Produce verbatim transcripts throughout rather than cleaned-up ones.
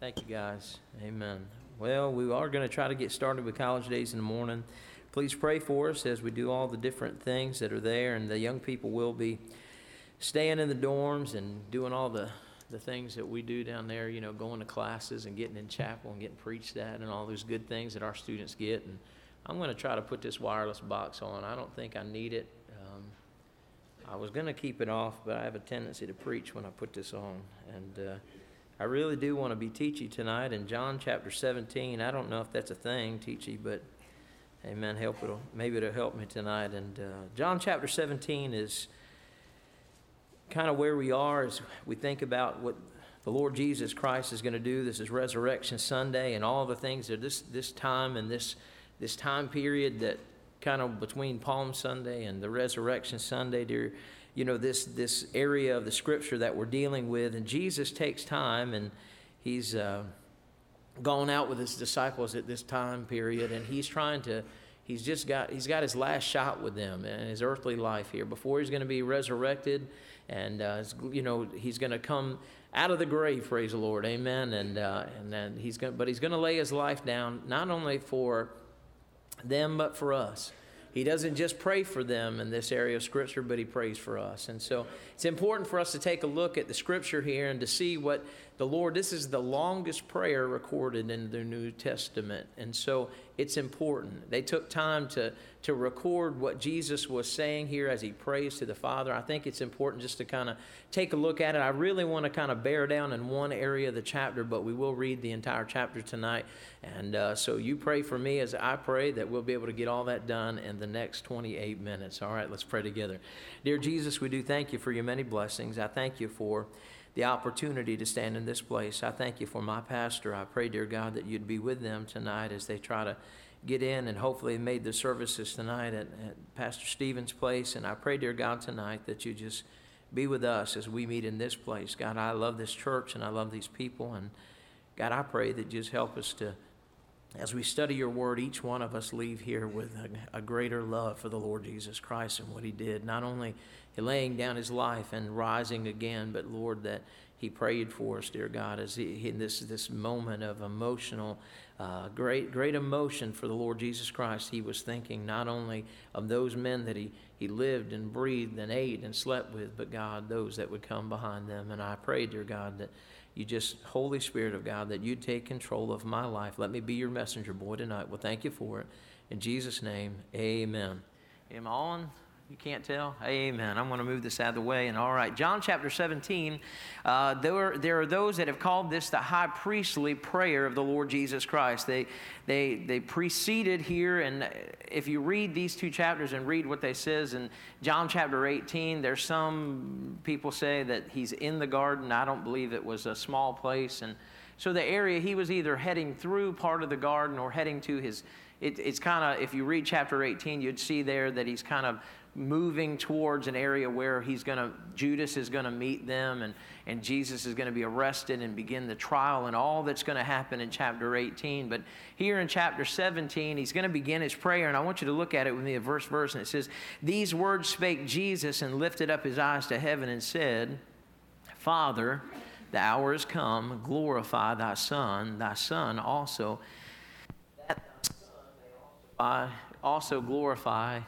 Thank you, guys. Amen. Well, we are going to try to get started with College Days in the morning. Please pray for us as we do all the different things that are there, and the young people will be staying in the dorms and doing all the, the things that we do down there, you know, going to classes and getting in chapel and getting preached at and all those good things that our students get. And I'm going to try to put this wireless box on. I don't think I need it. Um, I was going to keep it off, but I have a tendency to preach when I put this on. And uh, I really do want to be teachy tonight in John chapter seventeen. I don't know if that's a thing, teachy, but amen, help it'll, maybe it'll help me tonight. And uh, John chapter seventeen is kind of where we are as we think about what the Lord Jesus Christ is going to do. This is Resurrection Sunday and all the things that this this time and this this time period that kind of between Palm Sunday and the Resurrection Sunday, dear, you know, this this area of the Scripture that we're dealing with. And Jesus takes time, and he's uh, gone out with his disciples at this time period, and he's trying to. He's just got he's got his last shot with them in his earthly life here before he's going to be resurrected, and uh, you know he's going to come out of the grave. Praise the Lord, amen. And uh, and then he's going, but he's going to lay his life down not only for them but for us. He doesn't just pray for them in this area of Scripture, but he prays for us. And so it's important for us to take a look at the Scripture here and to see what the Lord, this is the longest prayer recorded in the New Testament. And so it's important. They took time to, to record what Jesus was saying here as he prays to the Father. I think it's important just to kind of take a look at it. I really want to kind of bear down in one area of the chapter, but we will read the entire chapter tonight. And uh, so you pray for me as I pray that we'll be able to get all that done in the next twenty-eight minutes. All right, let's pray together. Dear Jesus, we do thank you for your many blessings. I thank you for the opportunity to stand in this place. I thank you for my pastor. I pray, dear God, that you'd be with them tonight as they try to get in, and hopefully made the services tonight at, at Pastor Stephen's place. And I pray, dear God, tonight that you just be with us as we meet in this place. God, I love this church and I love these people. And God, I pray that you just help us to, as we study your word, each one of us leave here with a, a greater love for the Lord Jesus Christ and what he did. Not only laying down his life and rising again, but Lord, that he prayed for us, dear God, as he, in this, this moment of emotional, uh, great great emotion for the Lord Jesus Christ. He was thinking not only of those men that he, he lived and breathed and ate and slept with, but God, those that would come behind them. And I pray, dear God, that you just, Holy Spirit of God, that you take control of my life. Let me be your messenger boy tonight. Well, thank you for it. In Jesus' name, amen. Am I on? You can't tell? Amen. I'm going to move this out of the way. And all right, John chapter seventeen, uh, there, there are those that have called this the high priestly prayer of the Lord Jesus Christ. They, they, they preceded here, and if you read these two chapters and read what they says in John chapter eighteen, there's some people say that he's in the garden. I don't believe it was a small place. And so the area, he was either heading through part of the garden or heading to his, it, it's kind of, if you read chapter eighteen, you'd see there that he's kind of moving towards an area where he's going to, Judas is going to meet them, and, and Jesus is going to be arrested and begin the trial and all that's going to happen in chapter eighteen. But here in chapter seventeen, he's going to begin his prayer, and I want you to look at it with me, a verse verse, and it says, "These words spake Jesus, and lifted up his eyes to heaven, and said, Father, the hour is come, glorify thy Son, thy Son also, that thy Son may also glorify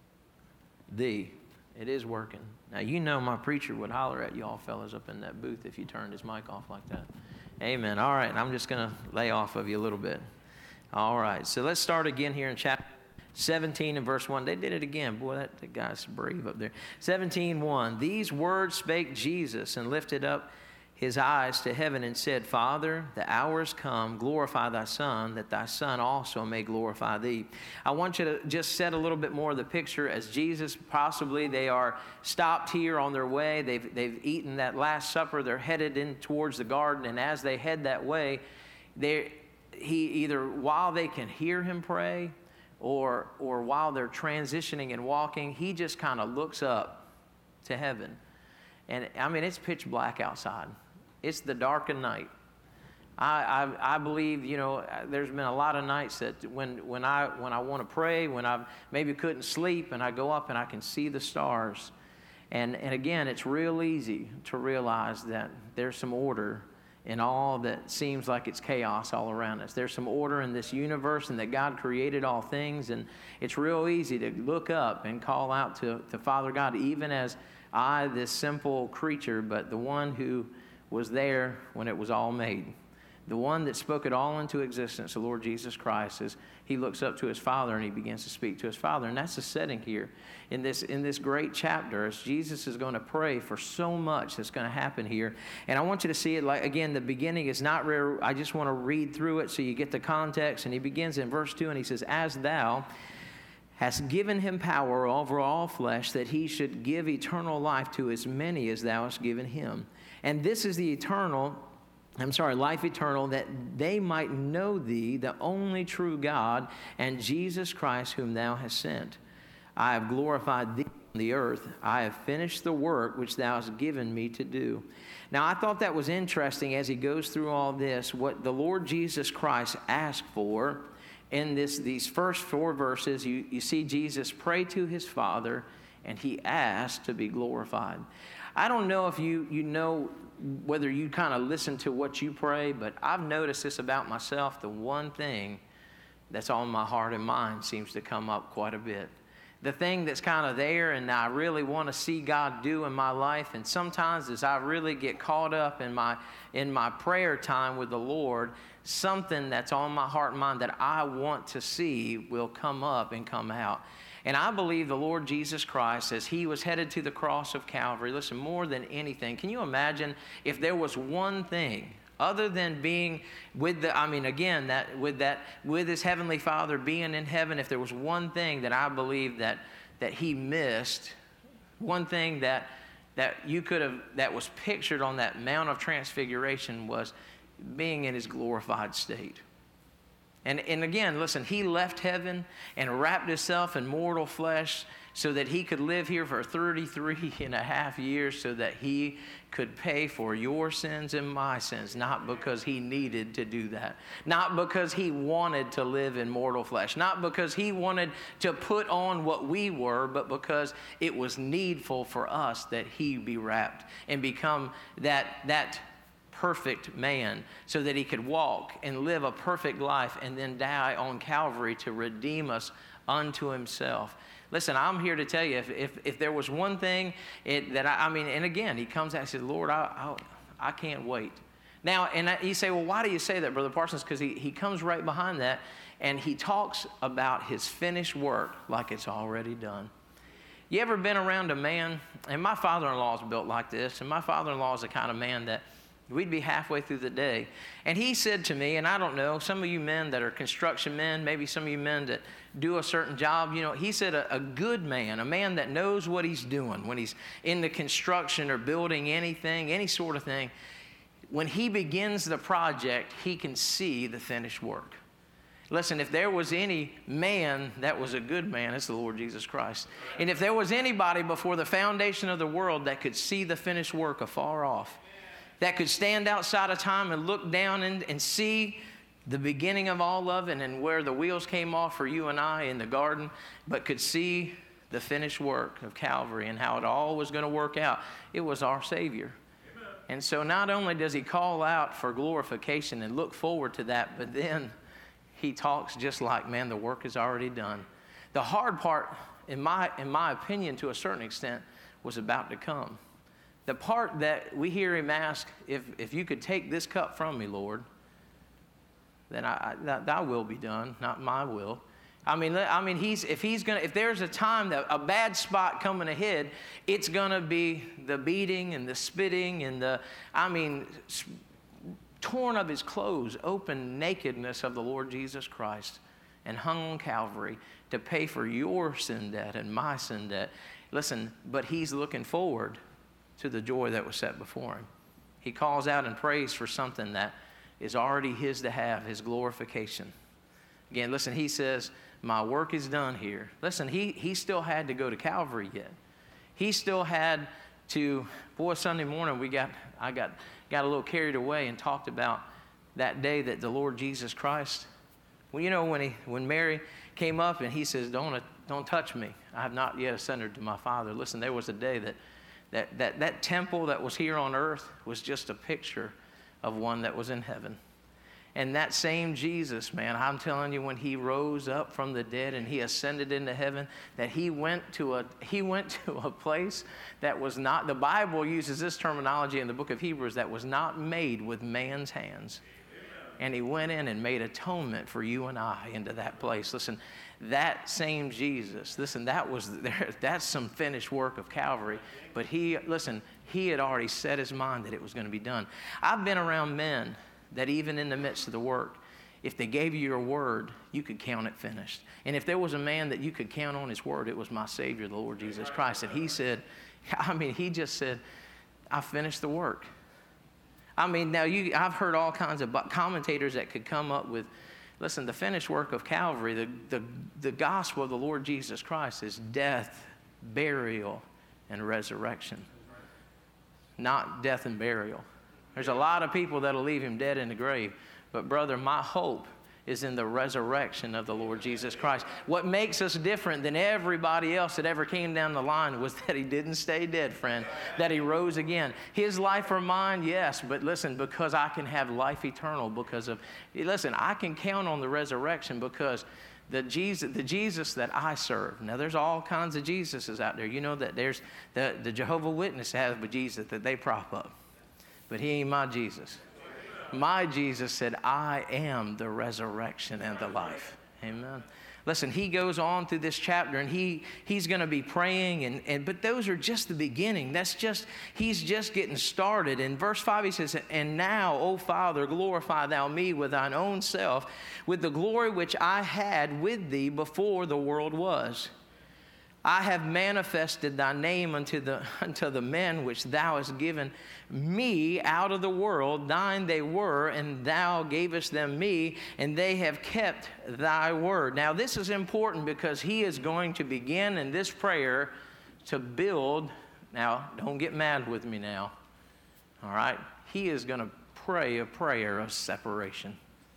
thee." It is working. Now, you know my preacher would holler at y'all fellas up in that booth if you turned his mic off like that. Amen. All right, I'm just going to lay off of you a little bit. All right, so let's start again here in chapter seventeen and verse one. They did it again. Boy, that, that guy's brave up there. seventeen one. "These words spake Jesus, and lifted up his eyes to heaven, and said, Father, the hour is come, glorify thy Son, that thy Son also may glorify thee." I want you to just set a little bit more of the picture as Jesus, possibly they are stopped here on their way. They've, they've eaten that Last Supper. They're headed in towards the garden, and as they head that way, they he either while they can hear him pray or, or while they're transitioning and walking, he just kind of looks up to heaven. And I mean, it's pitch black outside. It's the darkened night. I, I I believe, you know, there's been a lot of nights that when when I when I want to pray, when I maybe couldn't sleep, and I go up and I can see the stars. And and again, it's real easy to realize that there's some order in all that seems like it's chaos all around us. There's some order in this universe, and that God created all things, and it's real easy to look up and call out to, to Father God, even as I, this simple creature, but the one who was there when it was all made. The one that spoke it all into existence, the Lord Jesus Christ, as he looks up to his Father and he begins to speak to his Father. And that's the setting here in this in this great chapter, as Jesus is going to pray for so much that's going to happen here. And I want you to see it like, again, the beginning is not rare. I just want to read through it so you get the context. And he begins in verse two, and he says, "As thou hast given him power over all flesh, that he should give eternal life to as many as thou hast given him. And this is the eternal I'm sorry, life eternal, that they might know thee, the only true God, and Jesus Christ, whom thou hast sent. I have glorified thee on the earth. I have finished the work which thou hast given me to do." Now, I thought that was interesting as he goes through all this, what the Lord Jesus Christ asked for in this these first four verses. You, you see Jesus pray to his Father, and he asked to be glorified. I don't know if you you know whether you kind of listen to what you pray, but I've noticed this about myself. The one thing that's on my heart and mind seems to come up quite a bit. The thing that's kind of there and I really want to see God do in my life. And sometimes as I really get caught up in my in my prayer time with the Lord, something that's on my heart and mind that I want to see will come up and come out. And I believe the Lord Jesus Christ, as he was headed to the cross of Calvary, listen, more than anything, can you imagine if there was one thing other than being with the, I mean, again, that with that, with his heavenly Father being in heaven, if there was one thing that I believe that that he missed, one thing that that you could have, that was pictured on that Mount of Transfiguration, was being in his glorified state. And, and again, listen, he left heaven and wrapped himself in mortal flesh so that he could live here for thirty-three and a half years so that he could pay for your sins and my sins, not because he needed to do that, not because he wanted to live in mortal flesh, not because he wanted to put on what we were, but because it was needful for us that he be wrapped and become that that perfect man so that he could walk and live a perfect life and then die on Calvary to redeem us unto himself. Listen, I'm here to tell you, if if, if there was one thing it, that I, I mean, and again, he comes out and says, "Lord, I, I, I can't wait." Now, and I, you say, well, why do you say that, Brother Parsons? Because he, he comes right behind that, and he talks about his finished work like it's already done. You ever been around a man, and my father-in-law is built like this, and my father-in-law is the kind of man that we'd be halfway through the day. And he said to me, and I don't know, some of you men that are construction men, maybe some of you men that do a certain job, you know, he said a, a good man, a man that knows what he's doing when he's in the construction or building anything, any sort of thing, when he begins the project, he can see the finished work. Listen, if there was any man that was a good man, it's the Lord Jesus Christ. And if there was anybody before the foundation of the world that could see the finished work afar off, that could stand outside of time and look down and, and see the beginning of all of it and where the wheels came off for you and I in the garden, but could see the finished work of Calvary and how it all was going to work out, it was our Savior. Amen. And so not only does he call out for glorification and look forward to that, but then he talks just like, man, the work is already done. The hard part, in my in my opinion, to a certain extent, was about to come. The part that we hear him ask, if, if you could take this cup from me, Lord, then I, I, thy will be done, not my will. I mean, I mean, he's if he's gonna, if there's a time that a bad spot coming ahead, it's gonna be the beating and the spitting and the, I mean, torn of his clothes, open nakedness of the Lord Jesus Christ, and hung on Calvary to pay for your sin debt and my sin debt. Listen, but he's looking forward to the joy that was set before him. He calls out and prays for something that is already his to have, his glorification. Again, listen, he says, my work is done here. Listen, he, he still had to go to Calvary yet. He still had to, boy, Sunday morning we got, I got, got a little carried away and talked about that day that the Lord Jesus Christ, well, you know, when he, when Mary came up and he says, don't, don't touch me. I have not yet ascended to my Father. Listen, there was a day that That, that that temple that was here on earth was just a picture of one that was in heaven. And that same Jesus, man, I'm telling you, when he rose up from the dead and he ascended into heaven, that he went to a he went to a place that was not, the Bible uses this terminology in the book of Hebrews, that was not made with man's hands. And he went in and made atonement for you and I into that place. Listen, that same Jesus, listen, that was there, that's some finished work of Calvary. But he, listen, he had already set his mind that it was going to be done. I've been around men that even in the midst of the work, if they gave you your word, you could count it finished. And if there was a man that you could count on his word, it was my Savior, the Lord Jesus Christ. And he said, I mean, he just said, I finished the work. I mean, now you, I've heard all kinds of commentators that could come up with, listen, the finished work of Calvary, the, the, the gospel of the Lord Jesus Christ is death, burial, and resurrection. Not death and burial. There's a lot of people that'll leave him dead in the grave. But brother, my hope is in the resurrection of the Lord Jesus Christ. What makes us different than everybody else that ever came down the line was that he didn't stay dead, friend, that he rose again. His life or mine, yes, but listen, because I can have life eternal because of, listen, I can count on the resurrection because the Jesus, the Jesus that I serve. Now, there's all kinds of Jesuses out there. You know that there's the, the Jehovah's Witness have a Jesus that they prop up. But he ain't my Jesus. My Jesus said, I am the resurrection and the life. Amen. Listen, he goes on through this chapter and he he's going to be praying, and, and but those are just the beginning. That's just, he's just getting started. In verse five, he says, and now, O Father, glorify thou me with thine own self, with the glory which I had with thee before the world was. I have manifested thy name unto the, unto the men which thou hast given me out of the world. Thine they were, and thou gavest them me, and they have kept thy word. Now, this is important because he is going to begin in this prayer to build. Now, don't get mad with me now. All right? He is going to pray a prayer of separation.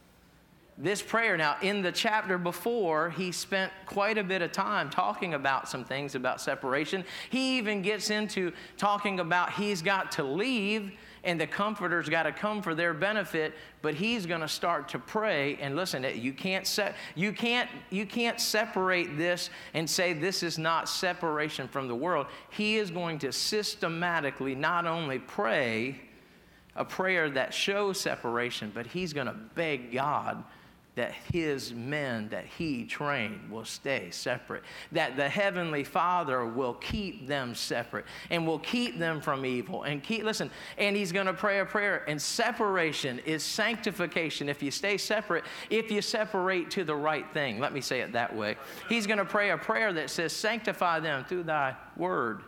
This prayer, now in the chapter before, he spent quite a bit of time talking about some things about separation. He even gets into talking about he's got to leave and the comforter's got to come for their benefit, but he's going to start to pray. And listen, you can't se- you can't you can't separate this and say this is not separation from the world. He is going to systematically not only pray a prayer that shows separation, but he's going to beg God that his men that he trained will stay separate, that the Heavenly Father will keep them separate and will keep them from evil and keep, listen, and he's going to pray a prayer, and separation is sanctification. If you stay separate, if you separate to the right thing, let me say it that way. He's going to pray a prayer that says, sanctify them through thy word.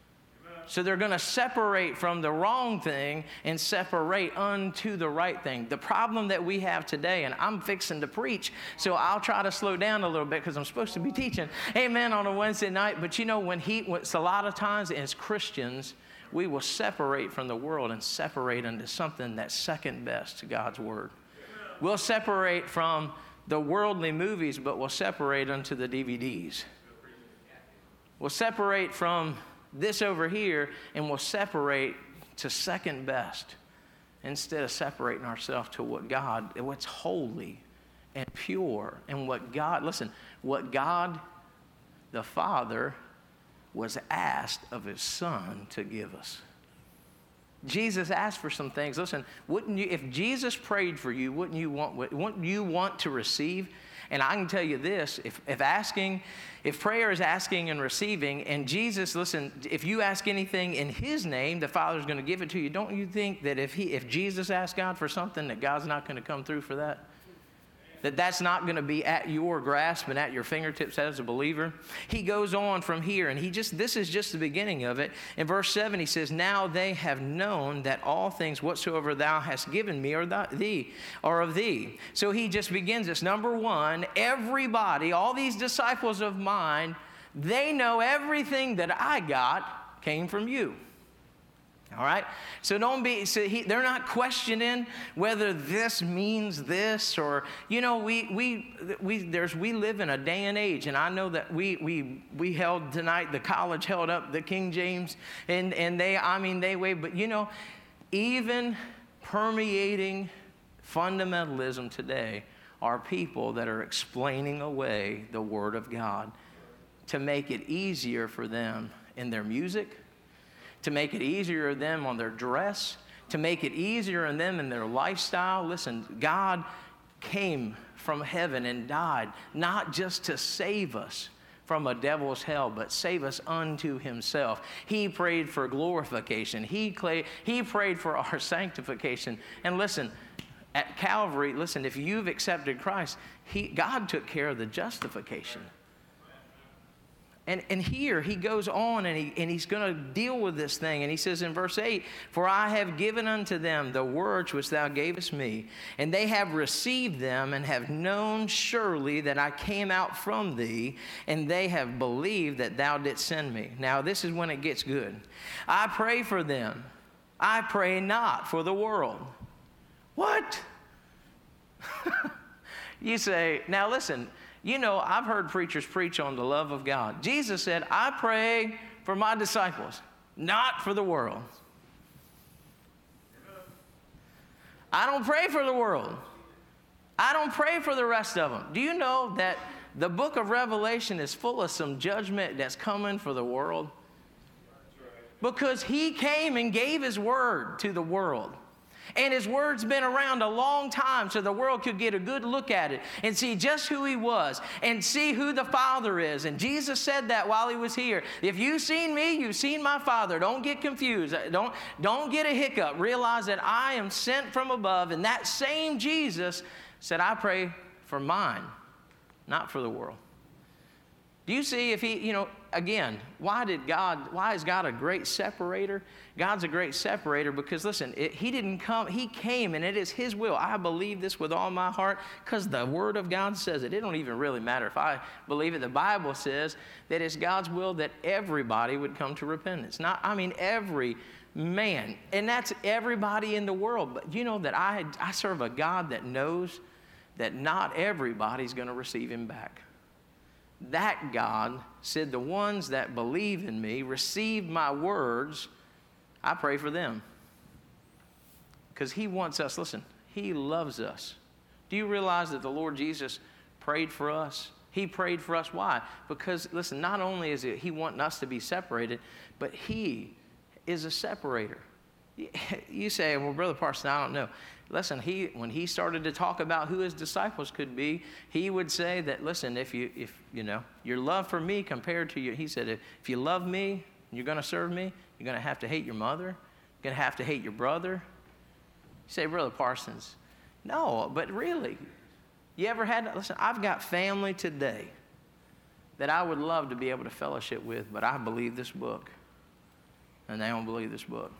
So they're going to separate from the wrong thing and separate unto the right thing. The problem that we have today, and I'm fixing to preach, so I'll try to slow down a little bit because I'm supposed to be teaching, amen, on a Wednesday night. But you know, when he, it's a lot of times as Christians, we will separate from the world and separate into something that's second best to God's word. We'll separate from the worldly movies, but we'll separate unto the D V Ds. We'll separate from this over here, and we'll separate to second best instead of separating ourselves to what God, what's holy and pure, and what God, listen, what God the Father was asked of his Son to give us. Jesus asked for some things. Listen, wouldn't you, if Jesus prayed for you, wouldn't you want, wouldn't you want to receive? And I can tell you this, if, if asking, if prayer is asking and receiving, and Jesus, listen, if you ask anything in his name, the Father's going to give it to you. Don't you think that if he, if Jesus asked God for something, that God's not going to come through for that? That that's not going to be at your grasp and at your fingertips as a believer? He goes on from here, and he just, this is just the beginning of it. In verse seven, he says, now they have known that all things whatsoever thou hast given me are thee, are of thee. So he just begins this. Number one, everybody, all these disciples of mine, they know everything that I got came from you. All right? So don't be, so he, they're not questioning whether this means this, or, you know, we, we, we, there's, we live in a day and age, and I know that we, we, we held tonight, the college held up the King James, and, and they, I mean, they wait, but you know, even permeating fundamentalism today are people that are explaining away the Word of God to make it easier for them in their music, to make it easier for them on their dress, to make it easier on them in their lifestyle. Listen, God came from heaven and died not just to save us from a devil's hell, but save us unto himself. He prayed for glorification. He, clay, he prayed for our sanctification. And listen, at Calvary, listen, if you've accepted Christ, he, God took care of the justification. And, and here he goes on and, he, and he's going to deal with this thing. And he says in verse eight, "For I have given unto them the words which thou gavest me, and they have received them and have known surely that I came out from thee, and they have believed that thou didst send me." Now this is when it gets good. "I pray for them. I pray not for the world." What? You say, now listen, you know, I've heard preachers preach on the love of God. Jesus said, "I pray for my disciples, not for the world." I don't pray for the world. I don't pray for the rest of them. Do you know that the book of Revelation is full of some judgment that's coming for the world? Because he came and gave his word to the world. And his word's been around a long time so the world could get a good look at it and see just who he was and see who the Father is. And Jesus said that while he was here. If you've seen me, you've seen my Father. Don't get confused. Don't, don't get a hiccup. Realize that I am sent from above. And that same Jesus said, "I pray for mine, not for the world." Do you see if he, you know, again, why did God, why is God a great separator? God's a great separator because, listen, it, he didn't come, he came and it is his will. I believe this with all my heart because the Word of God says it. It don't even really matter if I believe it. The Bible says that it's God's will that everybody would come to repentance. Not, I mean, every man. And that's everybody in the world. But you know that I, I serve a God that knows that not everybody's going to receive him back. That God said, "The ones that believe in me, receive my words, I pray for them." Because he wants us, listen, he loves us. Do you realize that the Lord Jesus prayed for us? He prayed for us. Why? Because, listen, not only is it he wanting us to be separated, but he is a separator. You say, "Well, Brother Parson, I don't know." Listen, he when he started to talk about who his disciples could be, he would say that, listen, if you if you know your love for me compared to your, he said, if, if you love me and you're going to serve me, you're going to have to hate your mother, you're going to have to hate your brother. You say, "Brother Parsons, no," but really, you ever had? Listen, I've got family today that I would love to be able to fellowship with, but I believe this book, and they don't believe this book.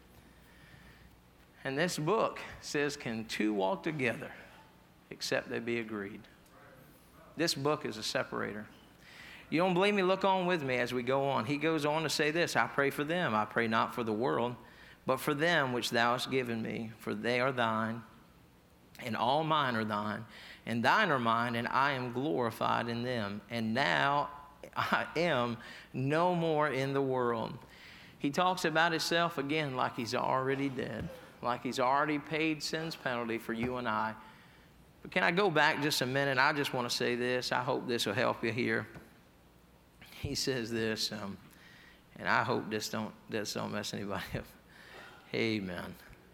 And this book says, "Can two walk together except they be agreed?" This book is a separator. You don't believe me? Look on with me as we go on. He goes on to say this, "I pray for them. I pray not for the world, but for them which thou hast given me, for they are thine, and all mine are thine, and thine are mine, and I am glorified in them. And now I am no more in the world." He talks about himself again like he's already dead. Like he's already paid sin's penalty for you and I. But can I go back just a minute? I just want to say this. I hope this will help you here. He says this, um, and I hope this don't, this don't mess anybody up. Amen.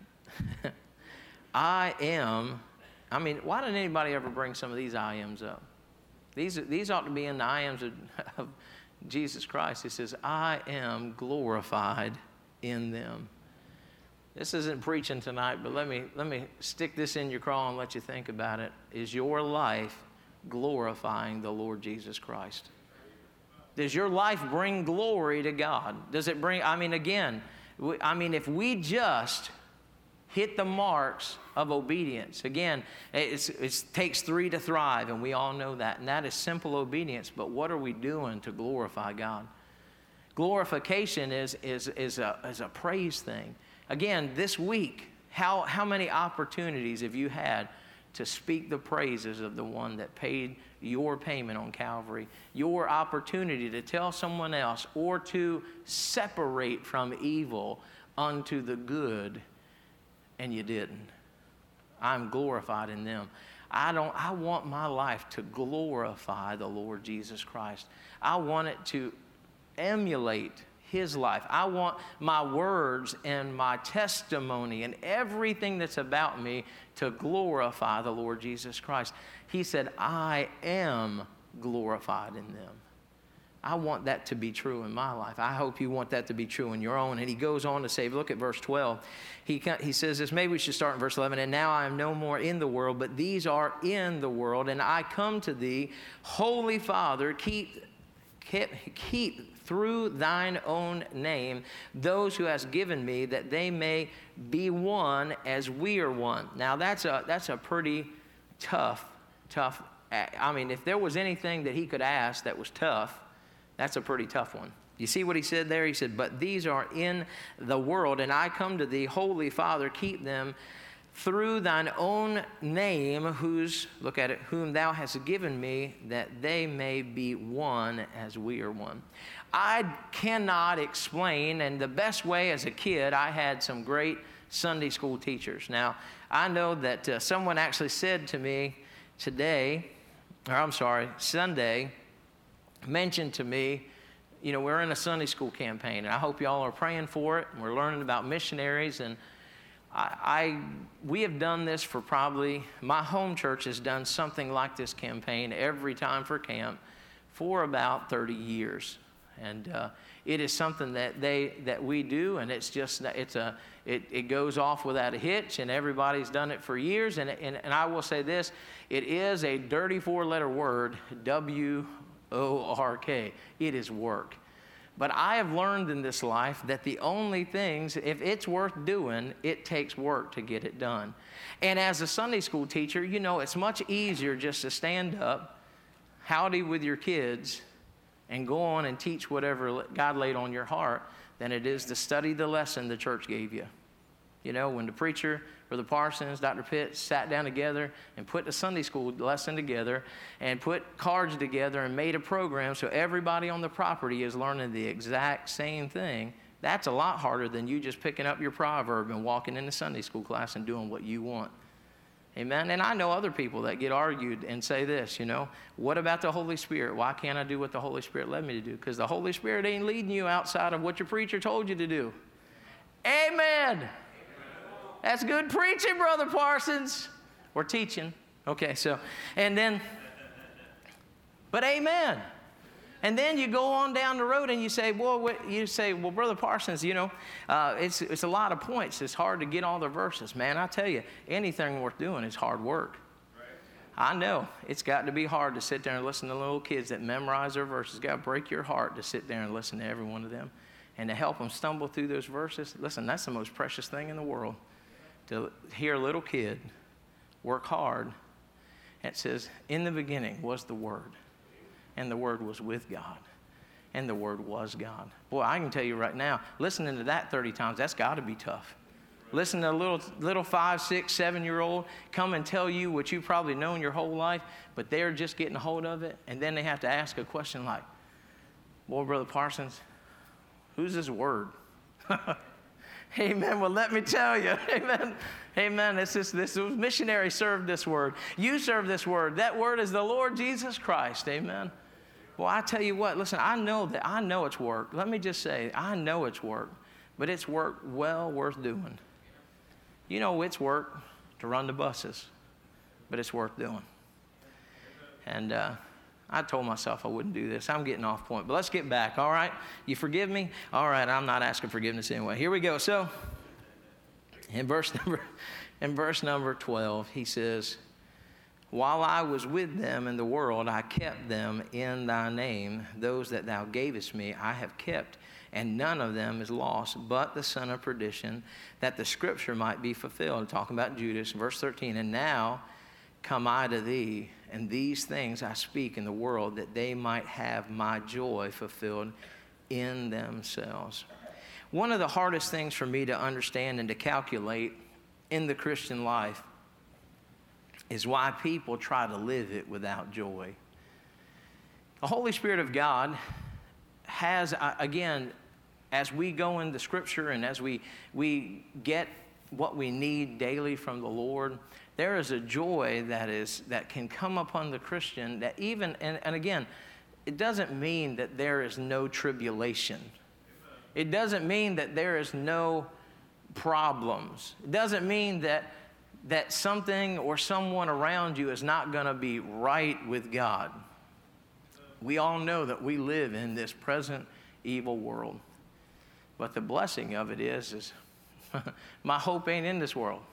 I am, I mean, why didn't anybody ever bring some of these I ams up? These, these ought to be in the I ams of, of Jesus Christ. He says, "I am glorified in them." This isn't preaching tonight, but let me let me stick this in your craw and let you think about it. Is your life glorifying the Lord Jesus Christ? Does your life bring glory to God? Does it bring, I mean, again, we, I mean, if we just hit the marks of obedience, again, it's, it takes three to thrive, and we all know that, and that is simple obedience, but what are we doing to glorify God? Glorification is, is, is, a, is a praise thing. Again, this week, how, how many opportunities have you had to speak the praises of the one that paid your payment on Calvary? Your opportunity to tell someone else or to separate from evil unto the good and you didn't. I'm glorified in them. I don't, I want my life to glorify the Lord Jesus Christ. I want it to emulate His life. I want my words and my testimony and everything that's about me to glorify the Lord Jesus Christ. He said, I am glorified in them. I want that to be true in my life. I hope you want that to be true in your own. And he goes on to say, look at verse twelve. He, he says this, maybe we should start in verse eleven. And now I am no more in the world, but these are in the world. And I come to thee, Holy Father, keep, keep, keep through thine own name those who hast given me, that they may be one as we are one. Now that's a, that's a pretty tough, tough. I mean, if there was anything that he could ask that was tough, that's a pretty tough one. You see what he said there? He said, but these are in the world, and I come to thee, Holy Father, keep them through thine own name, whose, look at it, whom thou hast given me, that they may be one as we are one. I cannot explain, and the best way as a kid, I had some great Sunday school teachers. Now, I know that uh, someone actually said to me today, or I'm sorry, Sunday, mentioned to me, you know, we're in a Sunday school campaign, and I hope y'all are praying for it. We're learning about missionaries, and I, I we have done this for probably, my home church has done something like this campaign every time for camp for about thirty years. And uh, it is something that they that we do, and it's just it's a it, it goes off without a hitch, and everybody's done it for years. And and, and I will say this, it is a dirty four-letter word, W O R K. It is work. But I have learned in this life that the only things, if it's worth doing, it takes work to get it done. And as a Sunday school teacher, you know, it's much easier just to stand up, howdy with your kids, and go on and teach whatever God laid on your heart than it is to study the lesson the church gave you. You know, when the preacher, Brother Parsons, Doctor Pitt sat down together and put the Sunday school lesson together and put cards together and made a program so everybody on the property is learning the exact same thing, that's a lot harder than you just picking up your proverb and walking into Sunday school class and doing what you want. Amen? And I know other people that get argued and say this, you know, what about the Holy Spirit? Why can't I do what the Holy Spirit led me to do? Because the Holy Spirit ain't leading you outside of what your preacher told you to do. Amen. That's good preaching, Brother Parsons. Or teaching. Okay, so, and then, but amen. And then you go on down the road and you say, well, what, you say, well, Brother Parsons, you know, uh, it's, it's a lot of points. It's hard to get all the verses. Man, I tell you, anything worth doing is hard work. Right. I know. It's got to be hard to sit there and listen to little kids that memorize their verses. It's got to break your heart to sit there and listen to every one of them. And to help them stumble through those verses. Listen, that's the most precious thing in the world. To hear a little kid work hard. It says, in the beginning was the Word. And the Word was with God. And the Word was God. Boy, I can tell you right now, listening to that thirty times, that's got to be tough. Listen to a little, little five, six, seven-year-old come and tell you what you've probably known your whole life, but they're just getting a hold of it, and then they have to ask a question like, boy, Brother Parsons, who's this Word? Amen. Well, let me tell you. Amen. Amen. This is this missionary served this Word. You serve this Word. That Word is the Lord Jesus Christ. Amen. Well, I tell you what, listen, I know that, I know it's work. Let me just say, I know it's work, but it's work well worth doing. You know, it's work to run the buses, but it's worth doing. And uh, I told myself I wouldn't do this. I'm getting off point, but let's get back, all right? You forgive me? All right, I'm not asking forgiveness anyway. Here we go. So, in verse number, in verse number twelve, he says, while I was with them in the world, I kept them in thy name. Those that thou gavest me, I have kept, and none of them is lost, but the son of perdition, that the scripture might be fulfilled. Talking about Judas, verse thirteen, and now come I to thee, and these things I speak in the world, that they might have my joy fulfilled in themselves. One of the hardest things for me to understand and to calculate in the Christian life is why people try to live it without joy. The Holy Spirit of God has, again, as we go into Scripture and as we, we get what we need daily from the Lord, there is a joy that is that can come upon the Christian that even, and, and again, it doesn't mean that there is no tribulation. It doesn't mean that there is no problems. It doesn't mean that that something or someone around you is not going to be right with God. We all know that we live in this present evil world. But the blessing of it is, is my hope ain't in this world.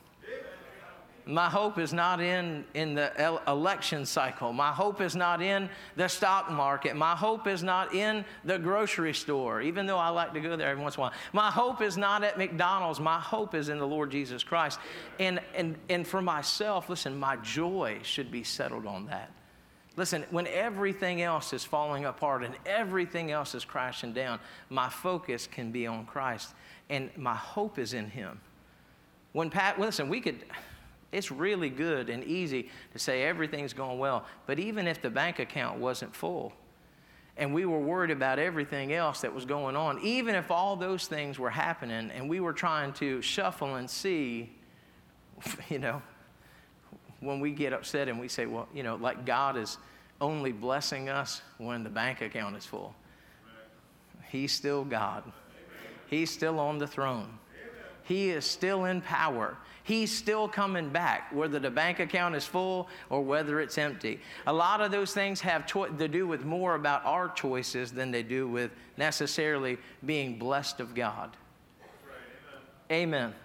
My hope is not in, in the election cycle. My hope is not in the stock market. My hope is not in the grocery store, even though I like to go there every once in a while. My hope is not at McDonald's. My hope is in the Lord Jesus Christ. And, and, and for myself, listen, my joy should be settled on that. Listen, when everything else is falling apart and everything else is crashing down, my focus can be on Christ, and my hope is in Him. When Pat, listen, we could... It's really good and easy to say everything's going well. But even if the bank account wasn't full and we were worried about everything else that was going on, even if all those things were happening and we were trying to shuffle and see, you know, when we get upset and we say, well, you know, like God is only blessing us when the bank account is full. He's still God. He's still on the throne. He is still in power. He's still coming back, whether the bank account is full or whether it's empty. A lot of those things have to, to do with more about our choices than they do with necessarily being blessed of God. Right, amen. Amen.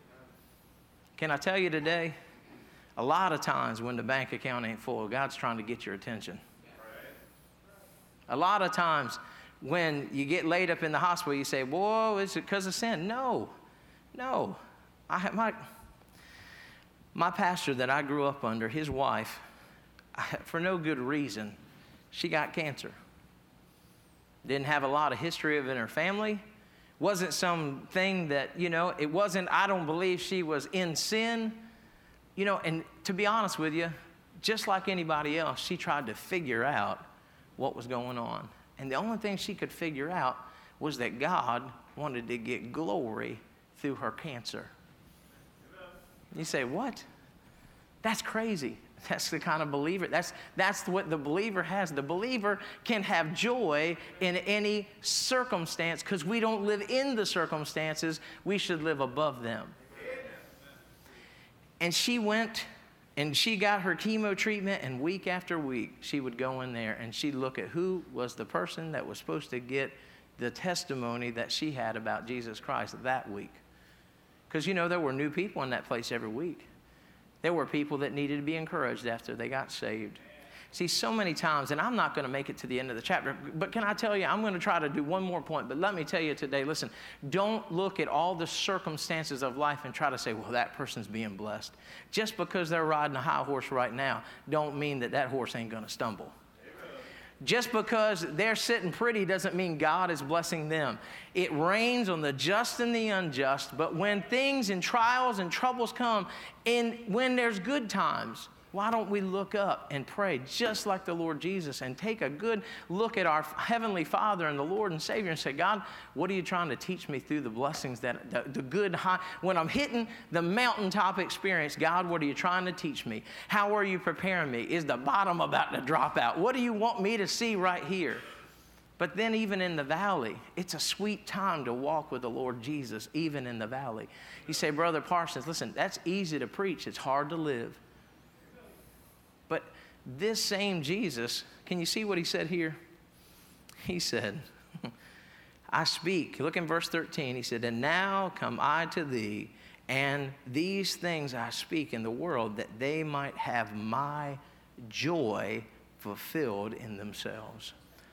Can I tell you today, a lot of times when the bank account ain't full, God's trying to get your attention. Right. A lot of times when you get laid up in the hospital, you say, whoa, is it because of sin? No. No, I have my, my pastor that I grew up under, his wife, for no good reason, she got cancer. Didn't have a lot of history of it in her family. Wasn't something that, you know, it wasn't, I don't believe she was in sin. You know, and to be honest with you, just like anybody else, she tried to figure out what was going on. And the only thing she could figure out was that God wanted to get glory through her cancer. You say, what? That's crazy. That's the kind of believer. That's, that's what the believer has. The believer can have joy in any circumstance because we don't live in the circumstances. We should live above them. And she went and she got her chemo treatment, and week after week she would go in there and she'd look at who was the person that was supposed to get the testimony that she had about Jesus Christ that week. Because, you know, there were new people in that place every week. There were people that needed to be encouraged after they got saved. See, so many times, and I'm not going to make it to the end of the chapter, but can I tell you, I'm going to try to do one more point, but let me tell you today, listen, don't look at all the circumstances of life and try to say, well, that person's being blessed. Just because they're riding a high horse right now, don't mean that that horse ain't going to stumble. Just because they're sitting pretty doesn't mean God is blessing them. It rains on the just and the unjust, but when things and trials and troubles come, and when there's good times, why don't we look up and pray just like the Lord Jesus and take a good look at our Heavenly Father and the Lord and Savior and say, God, what are you trying to teach me through the blessings that the, the good high, when I'm hitting the mountaintop experience, God, what are you trying to teach me? How are you preparing me? Is the bottom about to drop out? What do you want me to see right here? But then even in the valley, it's a sweet time to walk with the Lord Jesus, even in the valley. You say, Brother Parsons, listen, that's easy to preach. It's hard to live. But this same Jesus, can you see what he said here? He said, I speak. Look in verse thirteen. He said, and now come I to thee, and these things I speak in the world, that they might have my joy fulfilled in themselves.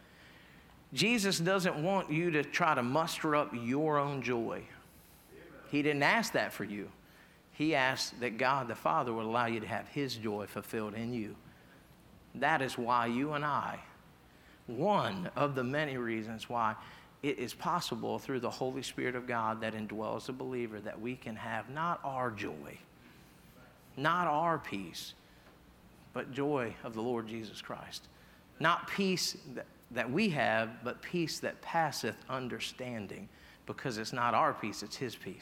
Jesus doesn't want you to try to muster up your own joy. He didn't ask that for you. He asked that God the Father would allow you to have his joy fulfilled in you. That is why you and I, one of the many reasons why it is possible through the Holy Spirit of God that indwells the believer, that we can have not our joy, not our peace, but joy of the Lord Jesus Christ. Not peace that, that we have, but peace that passeth understanding, because it's not our peace, it's his peace.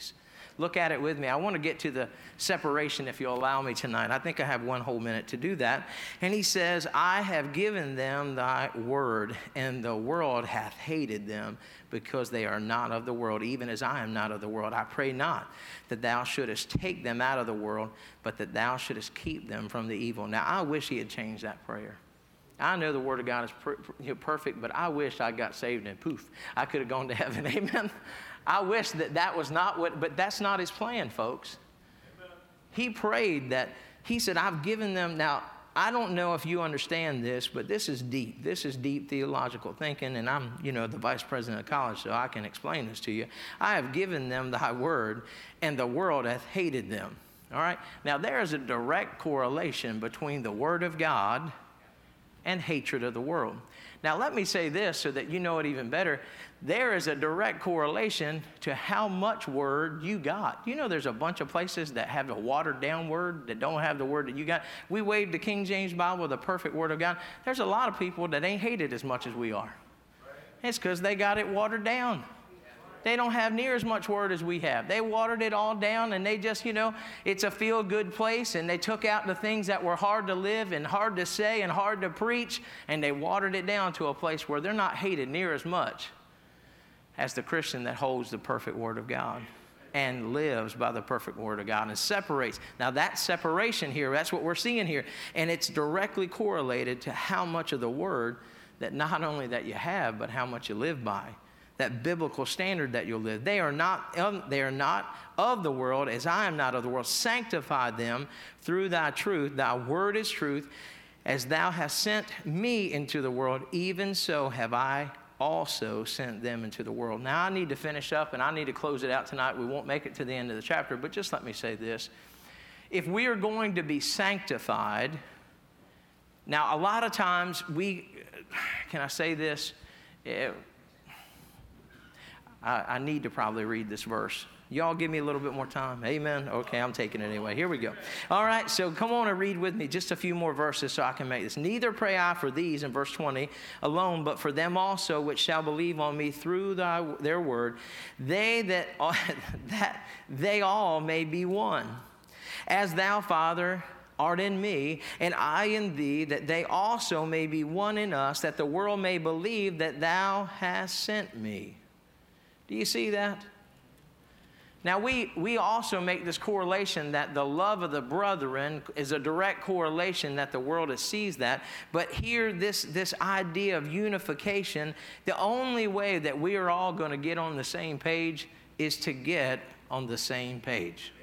Look at it with me. I want to get to the separation, if you'll allow me tonight. I think I have one whole minute to do that. And he says, I have given them thy word, and the world hath hated them, because they are not of the world, even as I am not of the world. I pray not that thou shouldest take them out of the world, but that thou shouldest keep them from the evil. Now, I wish he had changed that prayer. I know the Word of God is per, you know, perfect, but I wish I got saved and poof, I could have gone to heaven. Amen. I wish that that was not what, but that's not his plan, folks. Amen. He prayed that, he said, I've given them. Now, I don't know if you understand this, but this is deep. This is deep theological thinking, and I'm, you know, the vice president of college, so I can explain this to you. I have given them thy word, and the world hath hated them. All right? Now, there is a direct correlation between the Word of God and hatred of the world. Now, let me say this so that you know it even better. There is a direct correlation to how much word you got. You know there's a bunch of places that have a watered-down word that don't have the word that you got. We wave the King James Bible, the perfect Word of God. There's a lot of people that ain't hated as much as we are. It's because they got it watered down. They don't have near as much word as we have. They watered it all down, and they just, you know, it's a feel-good place, and they took out the things that were hard to live and hard to say and hard to preach, and they watered it down to a place where they're not hated near as much as the Christian that holds the perfect Word of God and lives by the perfect Word of God and separates. Now, that separation here, that's what we're seeing here, and it's directly correlated to how much of the Word that not only that you have, but how much you live by. That biblical standard that you'll live. They are not, um, they are not of the world, as I am not of the world. Sanctify them through thy truth. Thy word is truth. As thou hast sent me into the world, even so have I also sent them into the world. Now, I need to finish up, and I need to close it out tonight. We won't make it to the end of the chapter, but just let me say this. If we are going to be sanctified, now, a lot of times we, can I say this? It, I, I need to probably read this verse. Y'all give me a little bit more time. Amen? Okay, I'm taking it anyway. Here we go. All right, so come on and read with me just a few more verses so I can make this. Neither pray I for these, in verse twenty, alone, but for them also which shall believe on me through thy, their word, they that, that they all may be one. As thou, Father, art in me, and I in thee, that they also may be one in us, that the world may believe that thou hast sent me. Do you see that? Now, we, we also make this correlation that the love of the brethren is a direct correlation that the world sees that. But here, this, this idea of unification, the only way that we are all going to get on the same page is to get on the same page.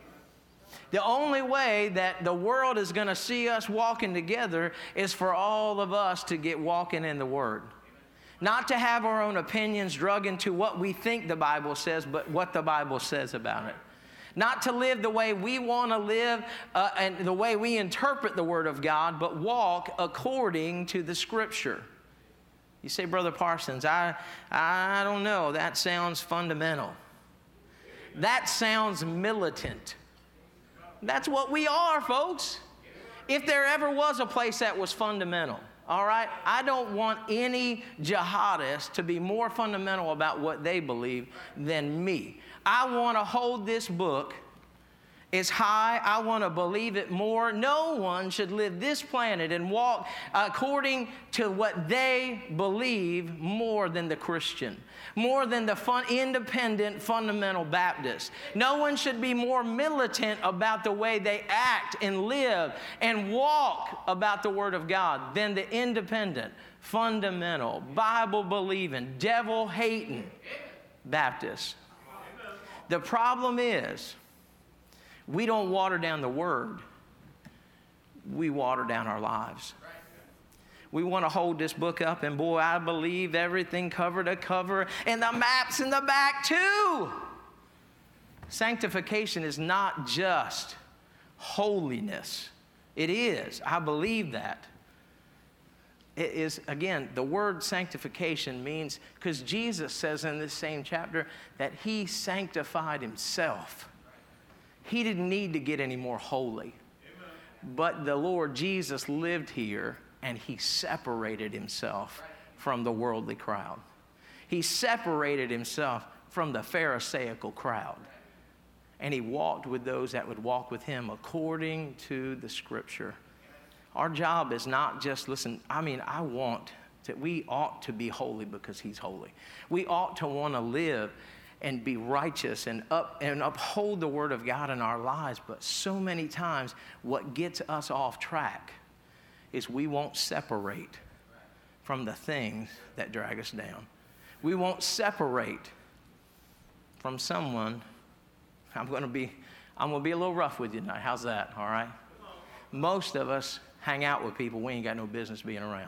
The only way that the world is going to see us walking together is for all of us to get walking in the Word. Not to have our own opinions drug into what we think the Bible says, but what the Bible says about it. Not to live the way we want to live uh, and the way we interpret the Word of God, but walk according to the Scripture. You say, Brother Parsons, I, I don't know. That sounds fundamental. That sounds militant. That's what we are, folks. If there ever was a place that was fundamental. All right? I don't want any jihadist to be more fundamental about what they believe than me. I want to hold this book as high. I want to believe it more. No one should live this planet and walk according to what they believe more than the Christian, more than the fun, independent fundamental Baptist. No one should be more militant about the way they act and live and walk about the Word of God than the independent, fundamental, Bible-believing, devil-hating Baptist. The problem is, we don't water down the Word. We water down our lives. We want to hold this book up, and boy, I believe everything cover to cover, and the map's in the back too. Sanctification is not just holiness. It is. I believe that. It is, again, the word sanctification means, because Jesus says in this same chapter that he sanctified himself. He didn't need to get any more holy. Amen. But the Lord Jesus lived here, and he separated himself from the worldly crowd. He separated himself from the Pharisaical crowd. And he walked with those that would walk with him according to the scripture. Our job is not just, listen, I mean, I want that we ought to be holy because he's holy. We ought to want to live and be righteous and up and uphold the word of God in our lives. But so many times what gets us off track is we won't separate from the things that drag us down. We won't separate from someone. I'm going to be I'm going to be a little rough with you tonight. How's that? All right? Most of us hang out with people we ain't got no business being around.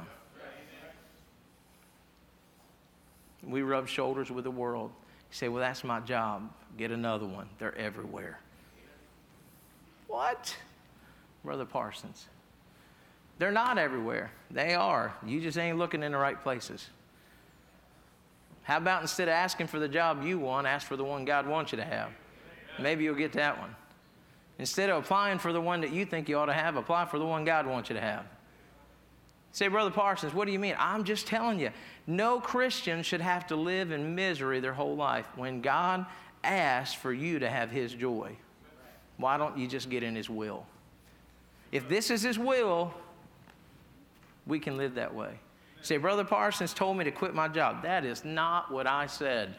We rub shoulders with the world. You say, well, that's my job. Get another one. They're everywhere. What? Brother Parsons. They're not everywhere. They are. You just ain't looking in the right places. How about instead of asking for the job you want, ask for the one God wants you to have? Maybe you'll get that one. Instead of applying for the one that you think you ought to have, apply for the one God wants you to have. Say, Brother Parsons, what do you mean? I'm just telling you, no Christian should have to live in misery their whole life when God asks for you to have his joy. Why don't you just get in his will? If this is his will, we can live that way. Say, Brother Parsons told me to quit my job. That is not what I said.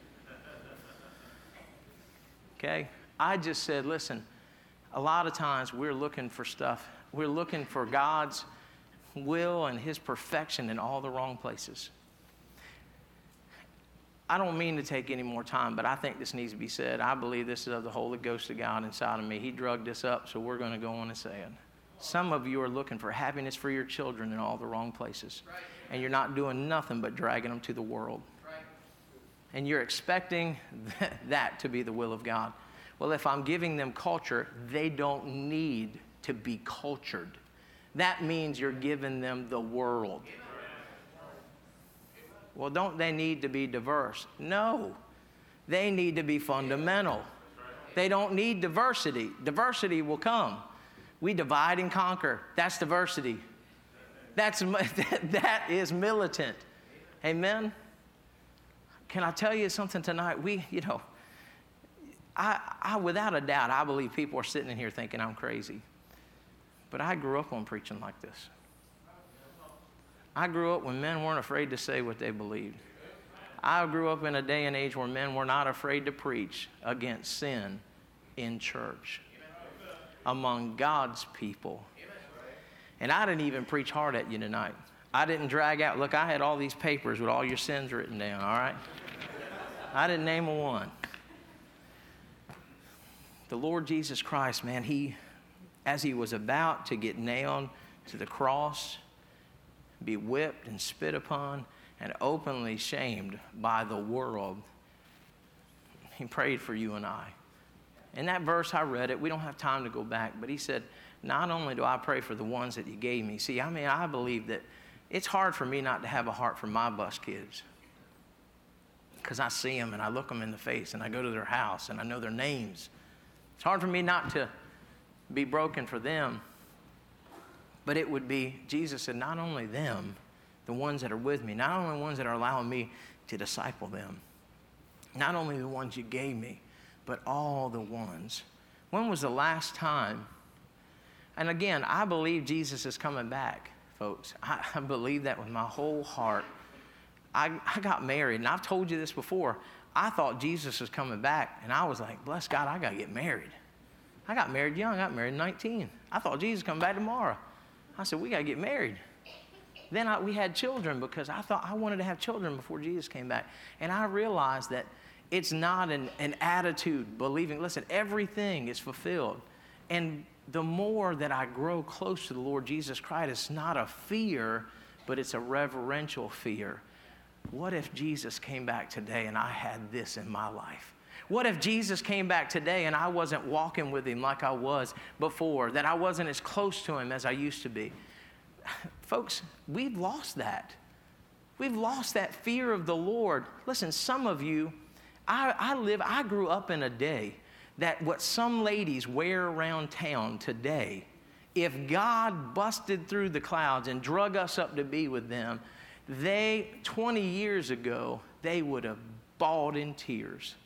Okay? I just said, listen, a lot of times we're looking for stuff. We're looking for God's will and his perfection in all the wrong places. I don't mean to take any more time, but I think this needs to be said. I believe this is of the Holy Ghost of God inside of me. He drugged this up, so we're going to go on and say it. Some of you are looking for happiness for your children in all the wrong places. And you're not doing nothing but dragging them to the world. And you're expecting th- that to be the will of God. Well, if I'm giving them culture, they don't need to be cultured. That means you're giving them the world. Well, don't they need to be diverse? No. They need to be fundamental. They don't need diversity. Diversity will come. We divide and conquer. That's diversity. That's, that is militant. Amen? Can I tell you something tonight? We, you know, I, I, without a doubt, I believe people are sitting in here thinking I'm crazy. But I grew up on preaching like this. I grew up when men weren't afraid to say what they believed. I grew up in a day and age where men were not afraid to preach against sin in church, among God's people. And I didn't even preach hard at you tonight. I didn't drag out, look, I had all these papers with all your sins written down, all right? I didn't name a one. The Lord Jesus Christ, man, he, as he was about to get nailed to the cross, be whipped and spit upon, and openly shamed by the world, he prayed for you and I. In that verse, I read it. We don't have time to go back, but he said, not only do I pray for the ones that you gave me. See, I mean, I believe that it's hard for me not to have a heart for my bus kids, because I see them and I look them in the face and I go to their house and I know their names. It's hard for me not to be broken for them. But it would be, Jesus said, not only them, the ones that are with me, not only the ones that are allowing me to disciple them, not only the ones you gave me, but all the ones. When was the last time? And again, I believe Jesus is coming back, folks. I, I believe that with my whole heart. I, I got married, and I've told you this before. I thought Jesus was coming back, and I was like, bless God, I got to get married. I got married young. I got married at nineteen. I thought Jesus was coming back tomorrow. I said, we got to get married. Then I, we had children because I thought I wanted to have children before Jesus came back. And I realized that it's not an, an attitude, believing. Listen, everything is fulfilled. And the more that I grow close to the Lord Jesus Christ, it's not a fear, but it's a reverential fear. What if Jesus came back today and I had this in my life? What if Jesus came back today and I wasn't walking with him like I was before, that I wasn't as close to him as I used to be? Folks, we've lost that. We've lost that fear of the Lord. Listen, some of you, I, I live, I grew up in a day that what some ladies wear around town today, if God busted through the clouds and drug us up to be with them, they, twenty years ago, they would have bawled in tears.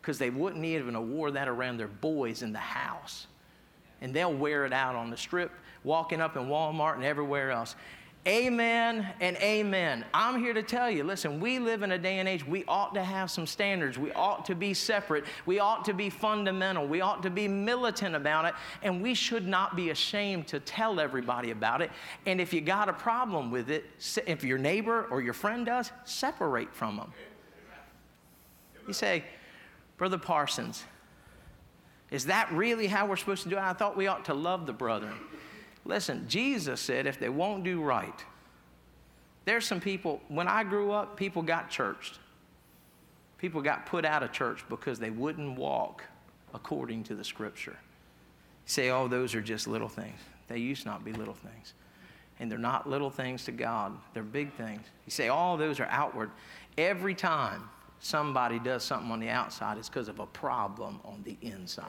because they wouldn't even have wore that around their boys in the house. And they'll wear it out on the strip, walking up in Walmart and everywhere else. Amen and amen. I'm here to tell you, listen, we live in a day and age, we ought to have some standards. We ought to be separate. We ought to be fundamental. We ought to be militant about it. And we should not be ashamed to tell everybody about it. And if you got a problem with it, if your neighbor or your friend does, separate from them. You say, Brother Parsons, is that really how we're supposed to do it? I thought we ought to love the brethren. Listen, Jesus said if they won't do right, there's some people, when I grew up, people got churched. People got put out of church because they wouldn't walk according to the Scripture. You say, oh, those are just little things. They used to not be little things. And they're not little things to God. They're big things. You say, all those are outward. Every time somebody does something on the outside, it's because of a problem on the inside.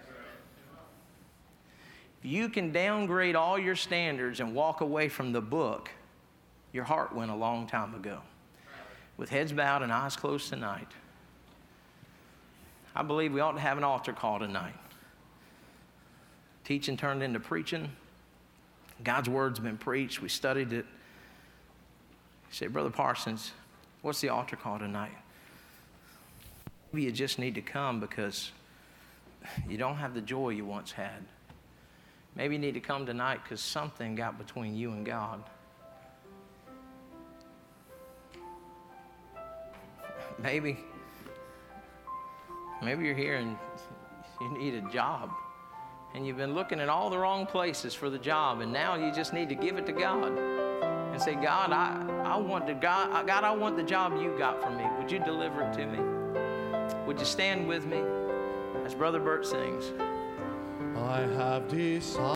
If you can downgrade all your standards and walk away from the book, your heart went a long time ago. With heads bowed and eyes closed tonight, I believe we ought to have an altar call tonight. Teaching turned into preaching. God's word's been preached. We studied it. You say, Brother Parsons, what's the altar call tonight? Maybe you just need to come because you don't have the joy you once had. Maybe you need to come tonight because something got between you and God. Maybe, maybe you're here and you need a job. And you've been looking at all the wrong places for the job, and now you just need to give it to God and say, God, I, I want the God, God, I want the job you got for me. Would you deliver it to me? Would you stand with me as Brother Bert sings? I have decided.